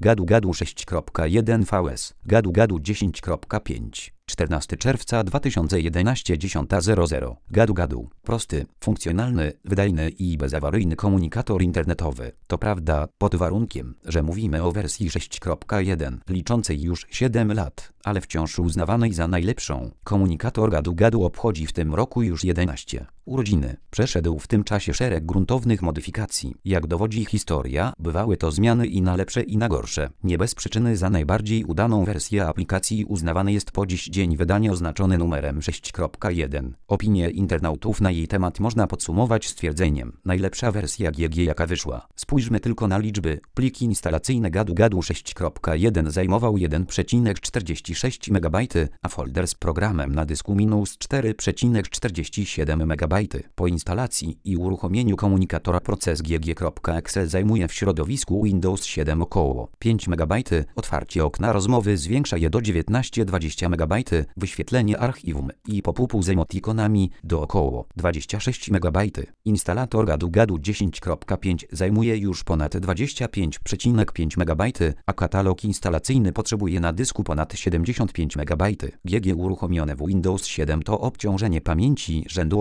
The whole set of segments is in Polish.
Gadu-Gadu 6.1 VS, Gadu-Gadu 10.5. 14 czerwca 2011 10:00. Gadu-Gadu. Prosty, funkcjonalny, wydajny i bezawaryjny komunikator internetowy. To prawda, pod warunkiem, że mówimy o wersji 6.1, liczącej już 7 lat, ale wciąż uznawanej za najlepszą. Komunikator Gadu-Gadu obchodzi w tym roku już 11 urodziny. Przeszedł w tym czasie szereg gruntownych modyfikacji. Jak dowodzi historia, bywały to zmiany i na lepsze i na gorsze. Nie bez przyczyny za najbardziej udaną wersję aplikacji uznawany jest po dziś dzień wydanie oznaczone numerem 6.1. Opinie internautów na jej temat można podsumować stwierdzeniem: najlepsza wersja GG jaka wyszła. Spójrzmy tylko na liczby. Pliki instalacyjne Gadu-Gadu 6.1 zajmował 1,46 MB, a folder z programem na dysku minus 4,47 MB. Po instalacji i uruchomieniu komunikatora proces gg.exe zajmuje w środowisku Windows 7 około 5 MB, otwarcie okna rozmowy zwiększa je do 19-20 MB, wyświetlenie archiwum i pop-upu z emotikonami do około 26 MB. Instalator Gadu-Gadu 10.5 zajmuje już ponad 25,5 MB, a katalog instalacyjny potrzebuje na dysku ponad 75 MB. GG uruchomione w Windows 7 to obciążenie pamięci rzędu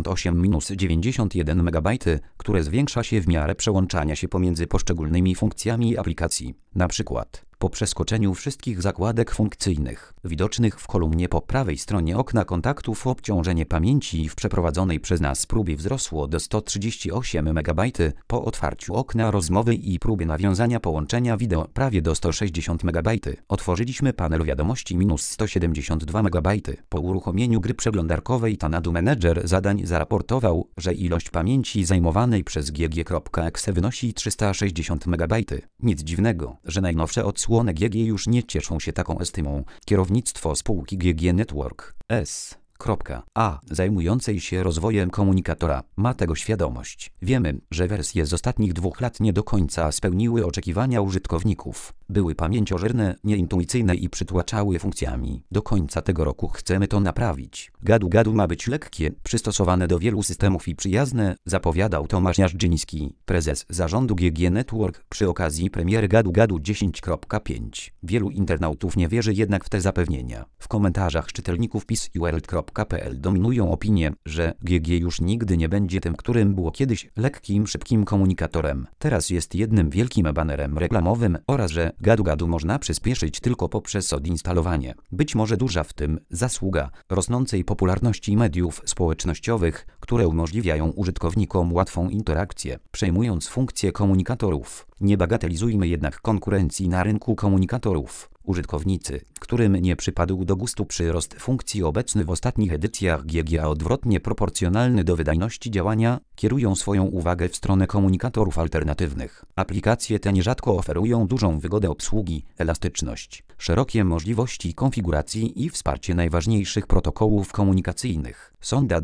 88-91 MB, które zwiększa się w miarę przełączania się pomiędzy poszczególnymi funkcjami aplikacji. Na przykład po przeskoczeniu wszystkich zakładek funkcyjnych widocznych w kolumnie po prawej stronie okna kontaktów obciążenie pamięci w przeprowadzonej przez nas próbie wzrosło do 138 MB, po otwarciu okna rozmowy i próbie nawiązania połączenia wideo prawie do 160 MB. Otworzyliśmy panel wiadomości minus 172 MB. Po uruchomieniu gry przeglądarkowej Tanadu Manager zadań zaraportował, że ilość pamięci zajmowanej przez gg.exe wynosi 360 MB. Nic dziwnego, że najnowsze odsłony GG już nie cieszą się taką estymą. Kierownictwo spółki GG Network S.A. zajmującej się rozwojem komunikatora ma tego świadomość. Wiemy, że wersje z ostatnich 2 lat nie do końca spełniły oczekiwania użytkowników. Były pamięciożerne, nieintuicyjne i przytłaczały funkcjami. Do końca tego roku chcemy to naprawić. Gadu-Gadu ma być lekkie, przystosowane do wielu systemów i przyjazne, zapowiadał Tomasz Jarzyński, prezes zarządu GG Network przy okazji premiery Gadu-Gadu 10.5. Wielu internautów nie wierzy jednak w te zapewnienia. W komentarzach czytelników PiS.world.pl dominują opinie, że GG już nigdy nie będzie tym, którym było kiedyś, lekkim, szybkim komunikatorem. Teraz jest jednym wielkim banerem reklamowym oraz że Gadu-Gadu można przyspieszyć tylko poprzez odinstalowanie. Być może duża w tym zasługa rosnącej popularności mediów społecznościowych, które umożliwiają użytkownikom łatwą interakcję, przejmując funkcje komunikatorów. Nie bagatelizujmy jednak konkurencji na rynku komunikatorów. Użytkownicy, którym nie przypadł do gustu przyrost funkcji obecny w ostatnich edycjach GG, a odwrotnie proporcjonalny do wydajności działania, kierują swoją uwagę w stronę komunikatorów alternatywnych. Aplikacje te nierzadko oferują dużą wygodę obsługi, elastyczność, szerokie możliwości konfiguracji i wsparcie najważniejszych protokołów komunikacyjnych. Sonda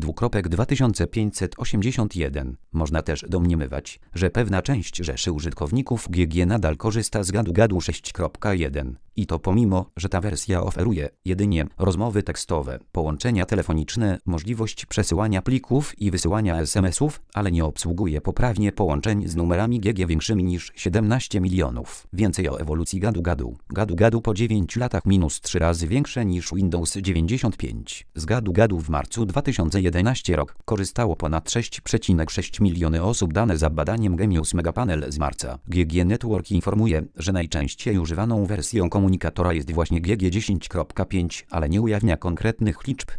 2581. Można też domniemywać, że pewna część rzeszy użytkowników GG nadal korzysta z Gadu-Gadu 6.1. I to pomimo, że ta wersja oferuje jedynie rozmowy tekstowe, połączenia telefoniczne, możliwość przesyłania plików i wysyłania SMS-ów, ale nie obsługuje poprawnie połączeń z numerami GG większymi niż 17 milionów. Więcej o ewolucji Gadu-Gadu. Gadu-Gadu po 9 latach minus 3 razy większe niż Windows 95. Z Gadu-Gadu w marcu 2011 rok korzystało ponad 6,6 miliony osób. Dane za badaniem Gemius Megapanel z marca. GG Network informuje, że najczęściej używaną wersją komunikatora jest właśnie GG 10.5, ale nie ujawnia konkretnych liczb.